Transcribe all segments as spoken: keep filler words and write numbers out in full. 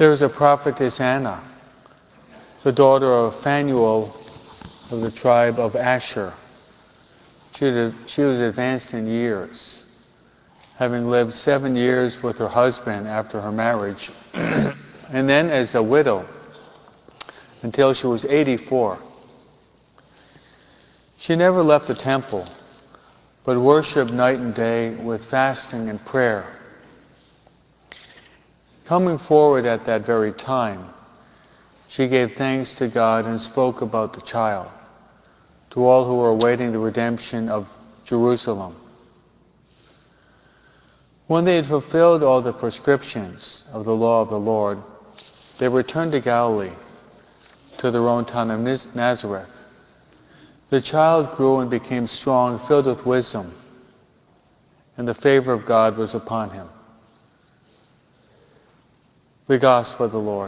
There was a prophetess Anna, the daughter of Phanuel of the tribe of Asher. She was, she was advanced in years, having lived seven years with her husband after her marriage, and then as a widow until she was eighty-four. She never left the temple, but worshiped night and day with fasting and prayer. Coming forward at that very time, she gave thanks to God and spoke about the child to all who were awaiting the redemption of Jerusalem. When they had fulfilled all the prescriptions of the law of the Lord, they returned to Galilee, to their own town of Nazareth. The child grew and became strong, filled with wisdom, and the favor of God was upon him. The Gospel of the Lord.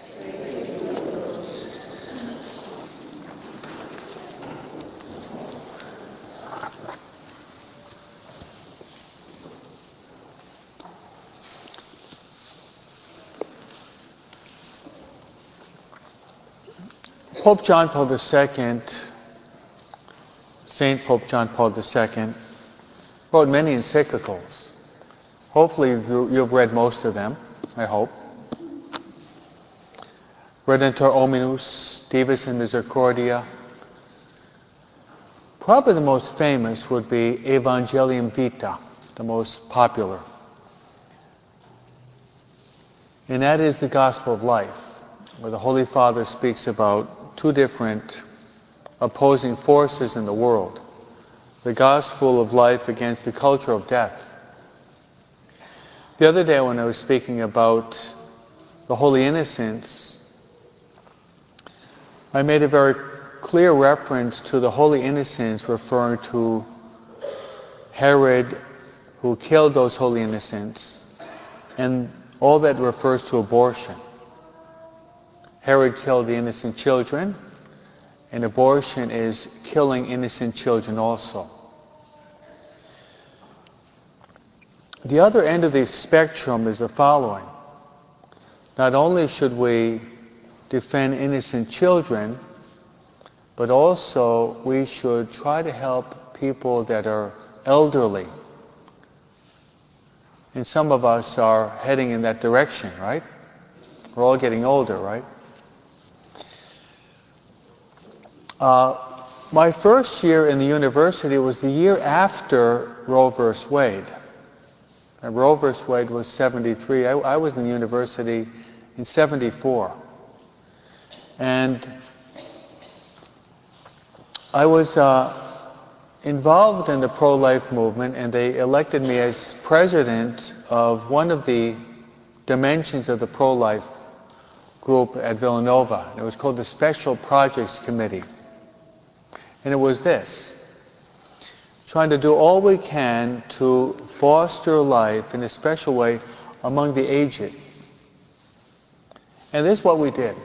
Pope John Paul the Second, Saint Pope John Paul the Second, wrote many encyclicals. Hopefully you've read most of them, I hope. Redemptor Hominus, Divus in Misericordia. Probably the most famous would be Evangelium Vitae, the most popular. And that is the Gospel of Life, where the Holy Father speaks about two different opposing forces in the world. The Gospel of Life against the culture of death. The other day when I was speaking about the Holy Innocents, I made a very clear reference to the Holy Innocents, referring to Herod, who killed those Holy Innocents, and all that refers to abortion. Herod killed the innocent children, and abortion is killing innocent children also. The other end of the spectrum is the following. Not only should we defend innocent children, but also we should try to help people that are elderly. And some of us are heading in that direction, right? We're all getting older, right? Uh, my first year in the university was the year after Roe versus Wade. And Roe versus Wade was seventy-three. I, I was in the university in seventy-four. And I was uh, involved in the pro-life movement, and they elected me as president of one of the dimensions of the pro-life group at Villanova. It was called the Special Projects Committee. And it was this: trying to do all we can to foster life in a special way among the aged. And this is what we did.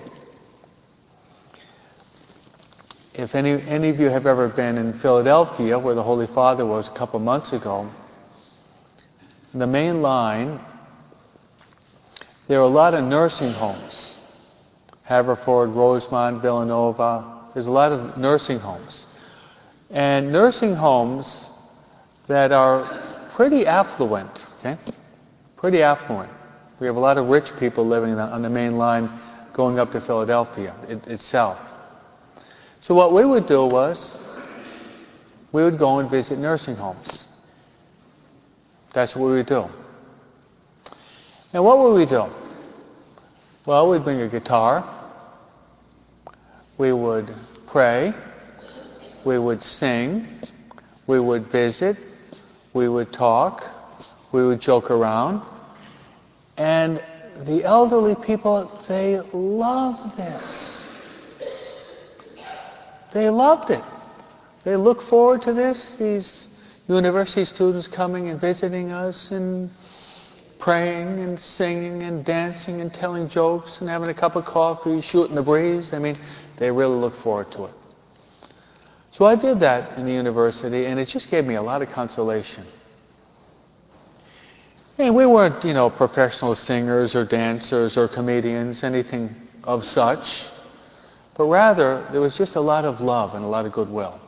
If any, any of you have ever been in Philadelphia, where the Holy Father was a couple months ago, in the main line, there are a lot of nursing homes. Haverford, Rosemont, Villanova. There's a lot of nursing homes. And nursing homes that are pretty affluent, okay? Pretty affluent. We have a lot of rich people living on the main line going up to Philadelphia it, itself. So what we would do was, we would go and visit nursing homes. That's what we would do. And what would we do? Well, we'd bring a guitar. We would pray. We would sing. We would visit. We would talk. We would joke around. And the elderly people, they love this. They loved it. They look forward to this, these university students coming and visiting us and praying and singing and dancing and telling jokes and having a cup of coffee, shooting the breeze. I mean, they really look forward to it. So I did that in the university, and it just gave me a lot of consolation. And we weren't, you know, professional singers or dancers or comedians, anything of such. But rather, there was just a lot of love and a lot of goodwill.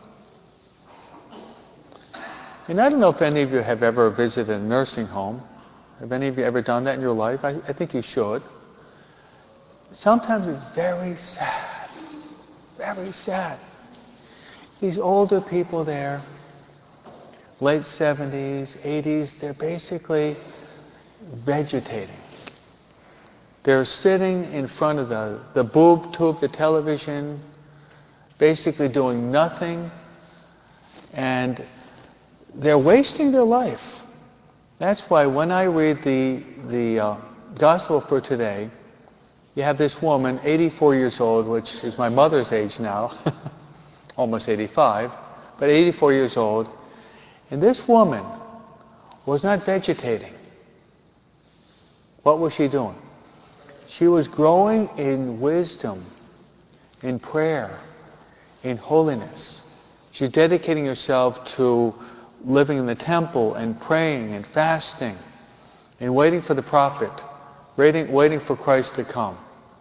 And I don't know if any of you have ever visited a nursing home. Have any of you ever done that in your life? I, I think you should. Sometimes it's very sad. Very sad. These older people there, late seventies, eighties, they're basically vegetating. They're sitting in front of the, the boob tube, the television, basically doing nothing, and they're wasting their life. That's why when I read the, the uh, Gospel for today, you have this woman, eighty-four years old, which is my mother's age now, almost eighty-five, but eighty-four years old, and this woman was not vegetating. What was she doing? She was growing in wisdom, in prayer, in holiness. She's dedicating herself to living in the temple and praying and fasting and waiting for the prophet, waiting, waiting for Christ to come.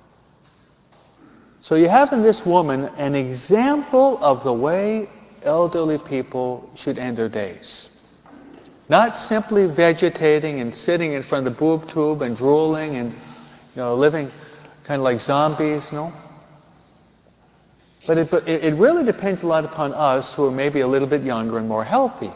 So you have in this woman an example of the way elderly people should end their days. Not simply vegetating and sitting in front of the boob tube and drooling and, you know, living kind of like zombies, no? But it, but it really depends a lot upon us who are maybe a little bit younger and more healthy.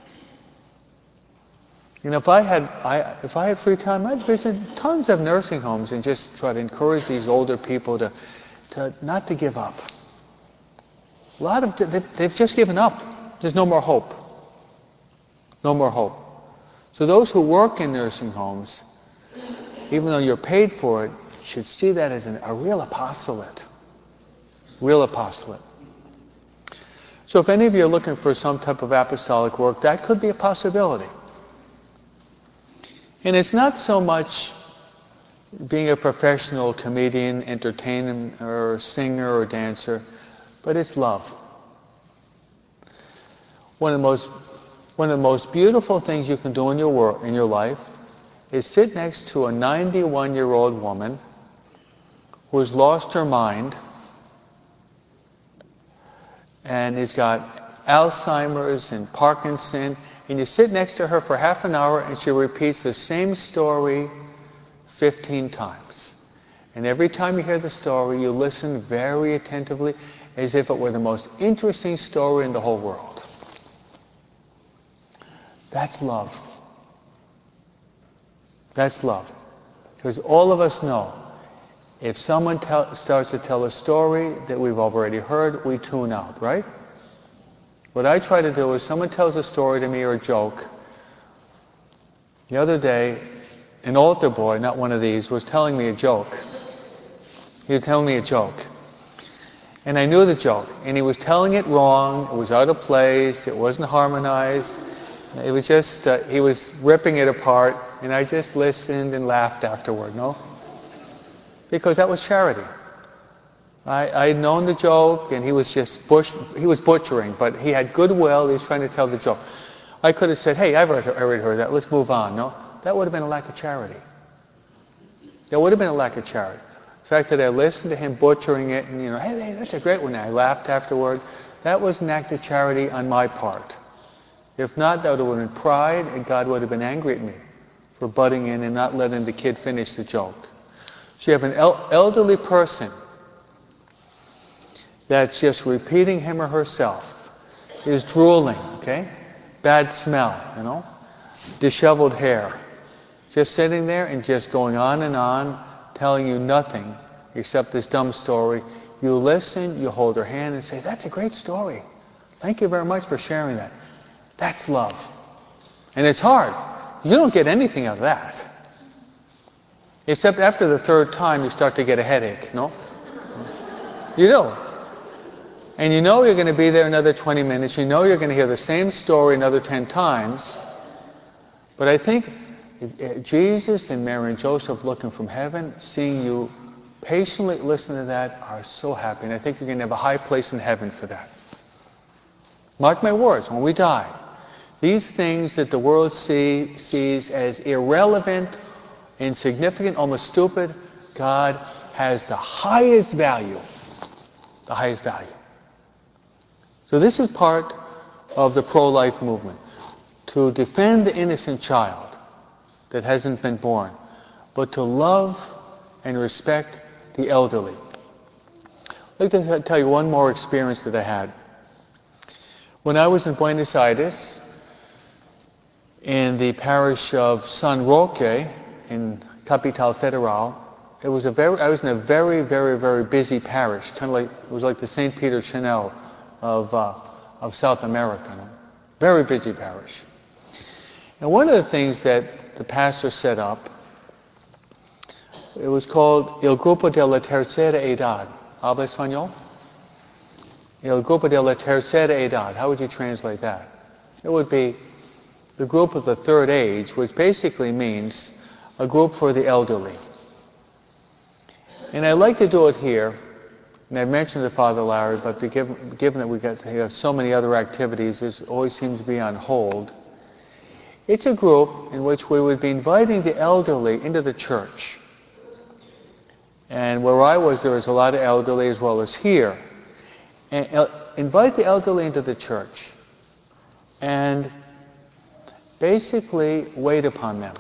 You know, if I had I, if I had free time, I'd visit tons of nursing homes and just try to encourage these older people to, to not to give up. A lot of they've, they've just given up. There's no more hope. No more hope. So those who work in nursing homes, even though you're paid for it, should see that as an, a real apostolate. Real apostolate. So if any of you are looking for some type of apostolic work, that could be a possibility. And it's not so much being a professional comedian, entertainer, or singer, or dancer, but it's love. One of the most One of the most beautiful things you can do in your work, in your life is sit next to a ninety-one-year-old woman who has lost her mind and has got Alzheimer's and Parkinson, and you sit next to her for half an hour and she repeats the same story fifteen times. And every time you hear the story, you listen very attentively as if it were the most interesting story in the whole world. That's love. That's love. Because all of us know, if someone tell, starts to tell a story that we've already heard, we tune out, right? What I try to do is, someone tells a story to me or a joke. The other day, an altar boy, not one of these, was telling me a joke. He was telling me a joke. And I knew the joke. And he was telling it wrong. It was out of place. It wasn't harmonized. It was just, uh, he was ripping it apart. And I just listened and laughed afterward, no? Because that was charity. I, I had known the joke, and he was just bush, he was butchering, but he had goodwill. He was trying to tell the joke. I could have said, hey, I've already, already heard that. Let's move on. No? That would have been a lack of charity. That would have been a lack of charity. The fact that I listened to him butchering it, and, you know, hey, hey, that's a great one. I laughed afterward. That was an act of charity on my part. If not, that would have been pride, and God would have been angry at me for butting in and not letting the kid finish the joke. So you have an el- elderly person that's just repeating him or herself, is drooling, okay? Bad smell, you know? Disheveled hair. Just sitting there and just going on and on, telling you nothing except this dumb story. You listen, you hold her hand and say, that's a great story. Thank you very much for sharing that. That's love. And it's hard. You don't get anything out of that. Except after the third time, you start to get a headache, no? You do. And you know you're going to be there another twenty minutes. You know you're going to hear the same story another ten times. But I think Jesus and Mary and Joseph looking from heaven, seeing you patiently listen to that, are so happy. And I think you're going to have a high place in heaven for that. Mark my words, when we die, These things that the world see, sees as irrelevant, insignificant, almost stupid, God has the highest value. The highest value. So this is part of the pro-life movement. To defend the innocent child that hasn't been born, but to love and respect the elderly. I'd like to tell you one more experience that I had. When I was in Buenos Aires, in the parish of San Roque, in Capital Federal, it was a very, I was in a very, very, very busy parish, kind of like, it was like the Saint Peter Chanel of, uh, of South America. Very busy parish. And one of the things that the pastor set up, it was called El Grupo de la Tercera Edad. ¿Habla español? El Grupo de la Tercera Edad. How would you translate that? It would be the group of the third age, which basically means a group for the elderly. And I'd like to do it here, and I mentioned to Father Larry, but given, given that we got, we have so many other activities, it always seems to be on hold. It's a group in which we would be inviting the elderly into the church. And where I was, there was a lot of elderly as well as here. And el- invite the elderly into the church and basically wait upon them.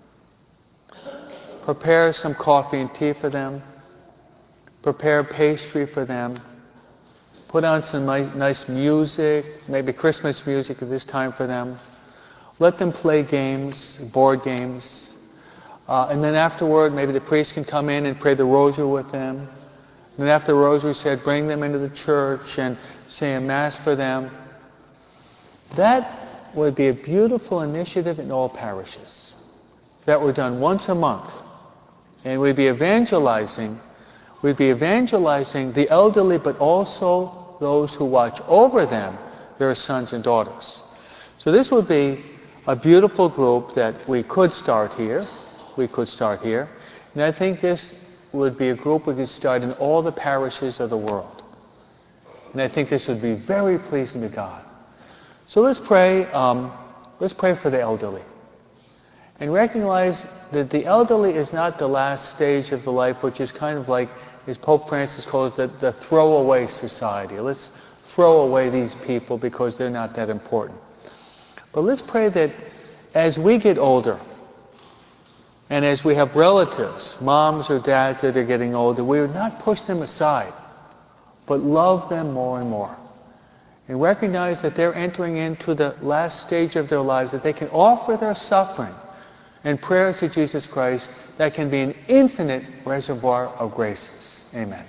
Prepare some coffee and tea for them. Prepare pastry for them. Put on some nice, nice music, maybe Christmas music at this time for them. Let them play games, board games. Uh, and then afterward, maybe the priest can come in and pray the rosary with them. And then after the rosary said, bring them into the church and say a mass for them. That would be a beautiful initiative in all parishes. If that were done once a month. And we'd be evangelizing, we'd be evangelizing the elderly, but also those who watch over them, their sons and daughters. So this would be a beautiful group that we could start here. We could start here. And I think this would be a group we could start in all the parishes of the world. And I think this would be very pleasing to God. So let's pray, um, let's pray for the elderly. And recognize that the elderly is not the last stage of the life, which is kind of like, as Pope Francis calls it, the throwaway society. Let's throw away these people because they're not that important. But let's pray that as we get older, and as we have relatives, moms or dads that are getting older, we would not push them aside, but love them more and more. And recognize that they're entering into the last stage of their lives, that they can offer their suffering and prayers to Jesus Christ that can be an infinite reservoir of graces. Amen.